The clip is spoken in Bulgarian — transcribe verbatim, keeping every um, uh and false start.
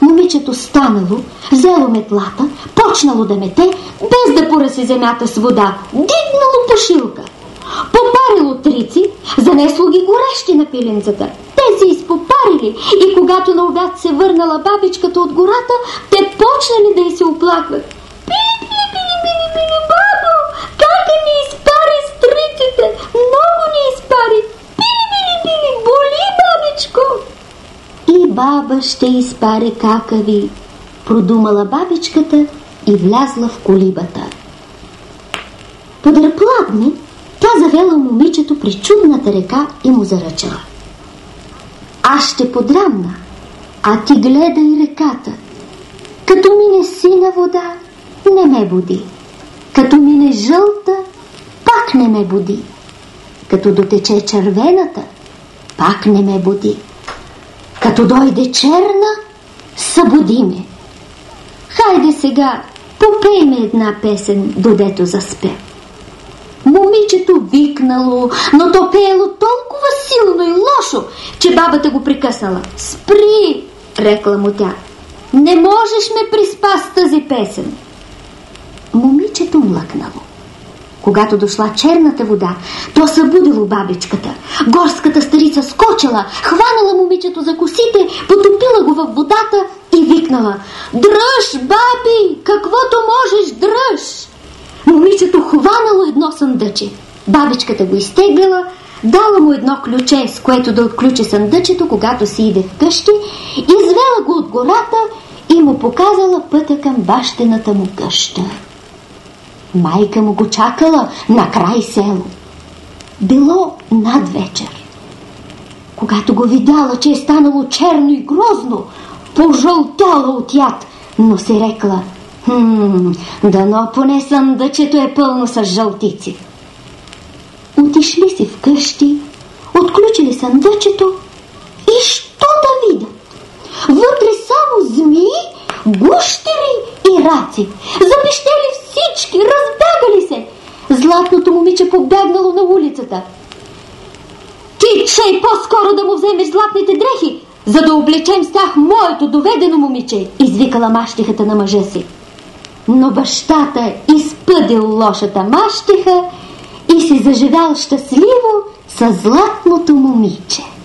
Момичето станало, взело метлата, почнало да мете, без да пораси земята с вода, дигнало пушилка. Попарило трици, занесло ги горещи на пиленцата. Те се изпопарили и когато на обяд се върнала бабичката от гората, те почнали да й се оплакват. Пили, пили, пили, пили, пили, бабо, как ни изпари с триците, много ни изпари. Пили, пили, пили, боли, бабичко. И баба ще изпари какави, продумала бабичката и влязла в колибата. Подърпладне, тя завела момичето при чудната река и му заръчала. Аз ще подрамна, а ти гледай реката. Като мине сина вода, не ме буди. Като мине жълта, пак не ме буди. Като дотече червената, пак не ме буди. Като дойде черна, събуди ме. Хайде сега, попей ме една песен, додето заспя. Момичето викнало, но то пеело толкова силно и лошо, че бабата го прекъснала. Спри, рекла му тя. Не можеш ме приспа с тази песен. Момичето млъкнало. Когато дошла черната вода, то събудило бабичката. Горската старица скочила, хванала момичето за косите, потопила го във водата и викнала: Дръж, баби, каквото можеш, дръж! Момичето хванало едно съндъче. Бабичката го изтеглила, дала му едно ключе, с което да отключи съндъчето, когато си иде вкъщи, извела го от гората и му показала пътя към бащината му къща. Майка му го чакала на край село. Било надвечер. Когато го видяла, че е станало черно и грозно, пожълтяла от яд, но си рекла: Хм, дано поне съндъчето е пълно с жълтици. Отишли си вкъщи, отключили съндъчето и що да видят? Вътре само змии, гущери и раци. Запищели всички, разбягали се. Златното момиче побягнало на улицата. Ти чей по-скоро да му вземеш златните дрехи, за да облечем с тях моето доведено момиче, извикала мащихата на мъжа си. Но бащата изпъдил лошата мащиха и си заживял щастливо със златното момиче.